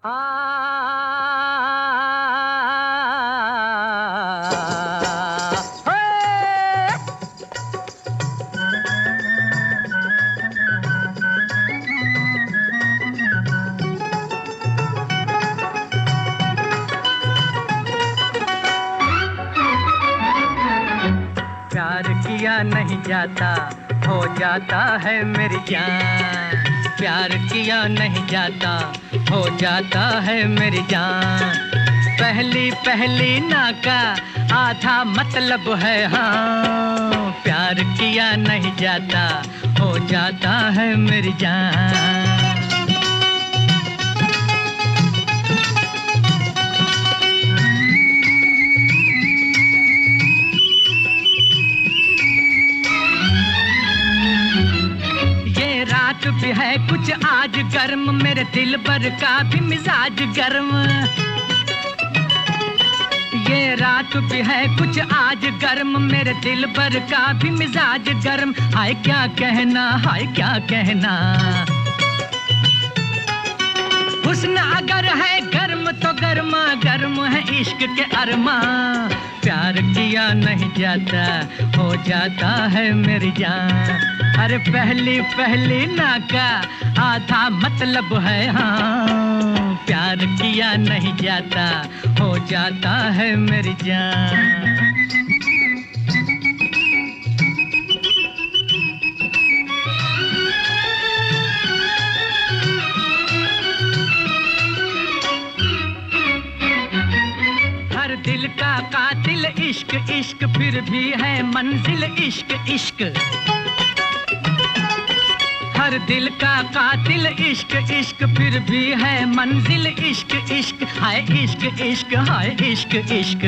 आ प्यार किया नहीं जाता, हो जाता है मेरी जान। प्यार किया नहीं जाता, हो जाता है मेरी जान। पहली पहली ना का आधा मतलब है हाँ। प्यार किया नहीं जाता, हो जाता है मेरी जान। रात भी है कुछ आज गर्म, मेरे दिल भर का भी मिजाज गर्म। ये रात भी है कुछ आज गर्म, मेरे दिल भर का भी मिजाज गर्म। हाय क्या कहना, हाय क्या कहना। हुस्न अगर है गर्म तो गर्मा गर्म है इश्क के अरमा। प्यार किया नहीं जाता, हो जाता है मेरी जान। अरे पहली पहली ना का आधा मतलब है हाँ। प्यार किया नहीं जाता, हो जाता है मेरी जान। हर दिल का कातिल इश्क इश्क, फिर भी है मंजिल इश्क इश्क। हर दिल का कातिल इश्क इश्क, फिर भी है मंजिल इश्क इश्क। हाय इश्क इश्क, हाय इश्क इश्क।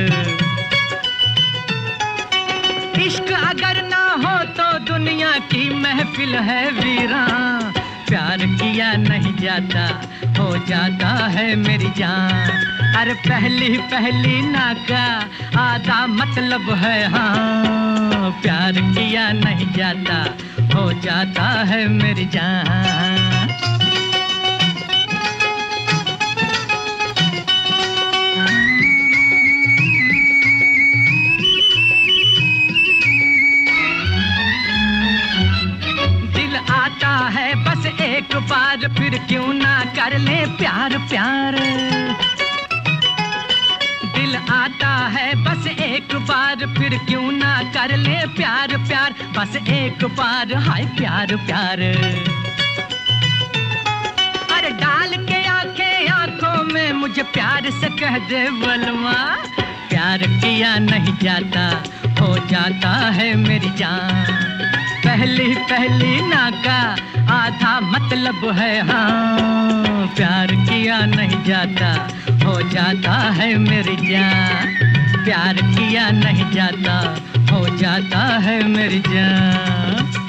इश्क अगर ना हो तो दुनिया की महफिल है वीरान। प्यार किया नहीं जाता, हो जाता है मेरी जान। अरे पहली पहली ना का आधा मतलब है हाँ। प्यार किया नहीं जाता, हो जाता है मेरी जान। दिल आता है बस एक बार, फिर क्यों ना कर ले प्यार प्यार। दिल आता है बस एक बार, फिर क्यों ना कर ले प्यार प्यार। बस एक बार हाय प्यार प्यार। अरे डाल के आंखें आंखों में मुझे प्यार से कह दे बलवा। प्यार किया नहीं जाता, हो जाता है मेरी जान। पहली पहली ना का आधा मतलब है हाँ। प्यार किया नहीं जाता, हो जाता है मेरी जान। प्यार किया नहीं जाता, हो जाता है मेरी जान।